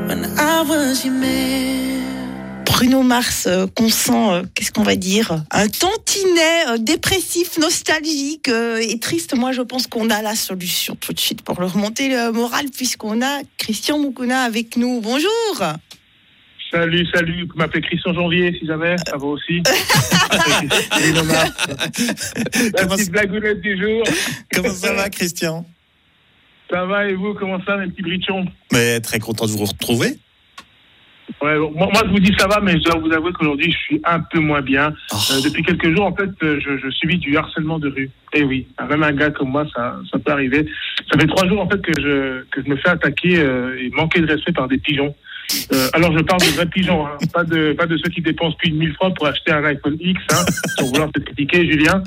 when I was your man. Bruno Mars, qu'on sent, qu'est-ce qu'on va dire, un tantinet dépressif, nostalgique et triste. Moi, je pense qu'on a la solution tout de suite pour le remonter le moral, puisqu'on a Christian Moukouna avec nous. Bonjour. Salut, vous m'appelez Christian Janvier, si jamais, ça va aussi. Bruno Mars. La petite blagounette du jour. Comment ça va, Christian ? Ça va, et vous, comment ça, mes petits brichons ? Mais très content de vous retrouver. Ouais, moi, je vous dis ça va, mais je dois vous avouer qu'aujourd'hui, je suis un peu moins bien. Depuis quelques jours, en fait, je subis du harcèlement de rue. Et oui, même un gars comme moi, ça peut arriver. Ça fait 3 jours, en fait, que je me fais attaquer et manquer de respect par des pigeons. Alors, je parle de vrais pigeons, hein, pas de ceux qui dépensent plus de 1000 francs pour acheter un iPhone X, hein, sans vouloir te critiquer, Julien.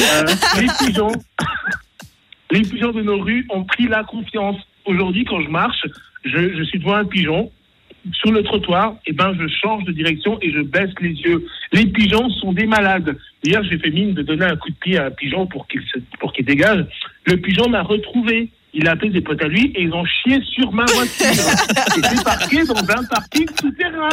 Les pigeons de nos rues ont pris la confiance. Aujourd'hui, quand je marche, je suis devant un pigeon. Sur le trottoir, je change de direction et je baisse les yeux. Les pigeons sont des malades. Hier, j'ai fait mine de donner un coup de pied à un pigeon pour qu'il dégage. Le pigeon m'a retrouvé. Il a appelé des potes à lui et ils ont chié sur ma voiture. J'étais parqué dans un parking souterrain.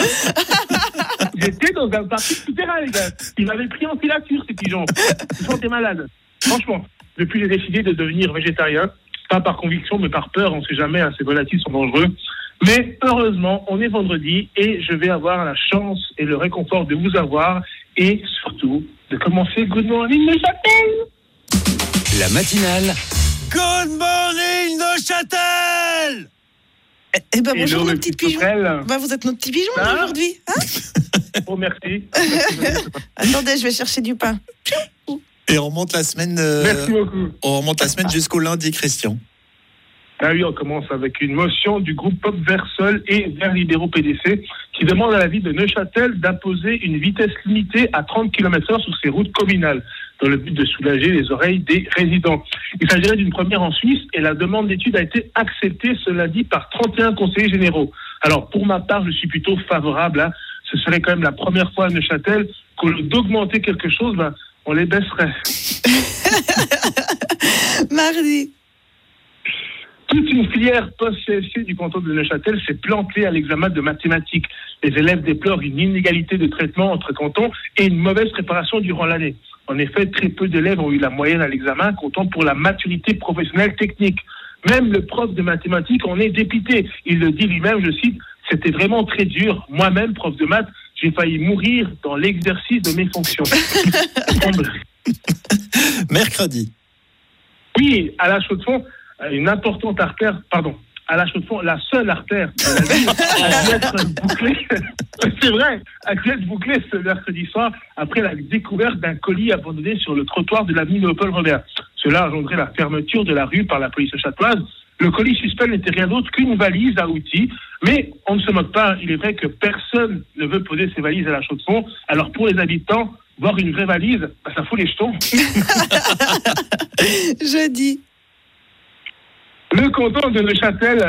Les gars. Ils m'avaient pris en filature, ces pigeons. Ils sont des malades. Franchement, depuis, j'ai décidé de devenir végétarien. Pas par conviction, mais par peur. On ne sait jamais, ces volatiles sont dangereux. Mais heureusement, on est vendredi et je vais avoir la chance et le réconfort de vous avoir et surtout de commencer Good Morning Neuchâtel. La matinale. Good morning, Neuchâtel. Bonjour, nos petits pigeons. Vous êtes nos petits pigeons aujourd'hui, hein? Oh, merci. Attendez, je vais chercher du pain. Et on remonte la semaine. Merci beaucoup. On remonte la semaine jusqu'au lundi, Christian. Ah oui, on commence avec une motion du groupe Pop Vert Sol et Verts Libéraux PDC qui demande à la ville de Neuchâtel d'imposer une vitesse limitée à 30 km/h sur ses routes communales dans le but de soulager les oreilles des résidents. Il s'agirait d'une première en Suisse et la demande d'étude a été acceptée ce lundi par 31 conseillers généraux. Alors, pour ma part, je suis plutôt favorable. Hein. Ce serait quand même la première fois à Neuchâtel qu'au lieu d'augmenter quelque chose, on les baisserait. Mardi. Toute une filière post-CSC du canton de Neuchâtel s'est plantée à l'examen de mathématiques. Les élèves déplorent une inégalité de traitement entre cantons et une mauvaise préparation durant l'année. En effet, très peu d'élèves ont eu la moyenne à l'examen, comptant pour la maturité professionnelle technique. Même le prof de mathématiques en est dépité. Il le dit lui-même, je cite, « C'était vraiment très dur. Moi-même, prof de maths, j'ai failli mourir dans l'exercice de mes fonctions. » Mercredi. Oui, à la Chaux-de-Fonds, une importante artère, à la Chaux-de-Fonds, la seule artère de la ville a dû être bouclée. C'est vrai, a dû être bouclée ce mercredi soir après la découverte d'un colis abandonné sur le trottoir de l'avenue Léopold-Robert. Cela a engendré la fermeture de la rue par la police châteloise. Le colis suspect n'était rien d'autre qu'une valise à outils. Mais on ne se moque pas, il est vrai que personne ne veut poser ses valises à la Chaux-de-Fonds. Alors pour les habitants, voir une vraie valise, ça fout les jetons. Jeudi. Le canton de Neuchâtel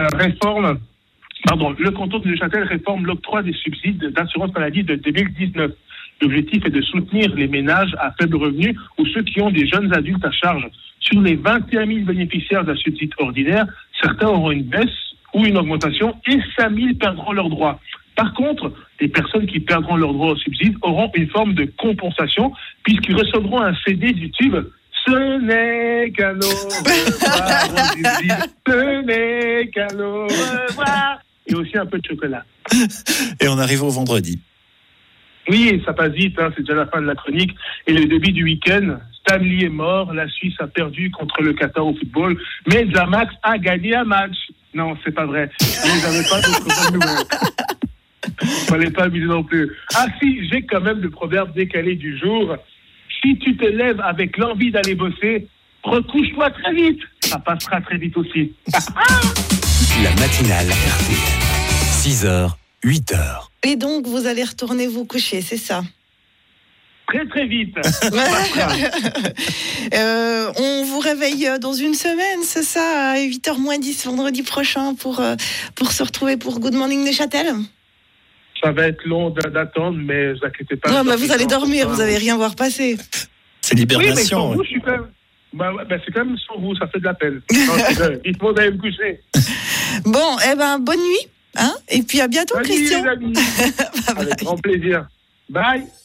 réforme l'octroi des subsides d'assurance maladie de 2019. L'objectif est de soutenir les ménages à faible revenu ou ceux qui ont des jeunes adultes à charge. Sur les 21 000 bénéficiaires d'un subside ordinaire, certains auront une baisse ou une augmentation et 5 000 perdront leurs droits. Par contre, les personnes qui perdront leurs droits au subside auront une forme de compensation puisqu'ils recevront un CD du tube « Ce n'est qu'un au revoir, ce n'est qu'un au revoir » et aussi un peu de chocolat. Et on arrive au vendredi. Oui, ça passe vite, c'est déjà la fin de la chronique. Et le début du week-end, Stanley est mort, la Suisse a perdu contre le Qatar au football, mais Zamax a gagné un match. Non, c'est pas vrai. Vous n'avez pas d'autres bonnes nouvelles. Fallait pas abuser non plus. Ah si, j'ai quand même le proverbe décalé du jour. Si tu te lèves avec l'envie d'aller bosser, recouche-toi très vite. Ça passera très vite aussi. La matinale RTL. 6h, 8h. Et donc, vous allez retourner vous coucher, c'est ça? Très très vite. On vous réveille dans une semaine, c'est ça, à 8h-10 vendredi prochain pour se retrouver pour Good Morning Neuchâtel. Ça va être long d'attendre, mais ne vous inquiétez pas. Non, vous allez dormir, vous n'allez rien voir passer. C'est l'hibernation. Oui, mais sans vous, je suis quand même... c'est quand même sans vous, ça fait de la peine. Il faut d'aller me coucher. Bon, bonne nuit. Hein, et puis à bientôt, Salut, Christian. les amis. Bye bye. Avec grand plaisir. Bye.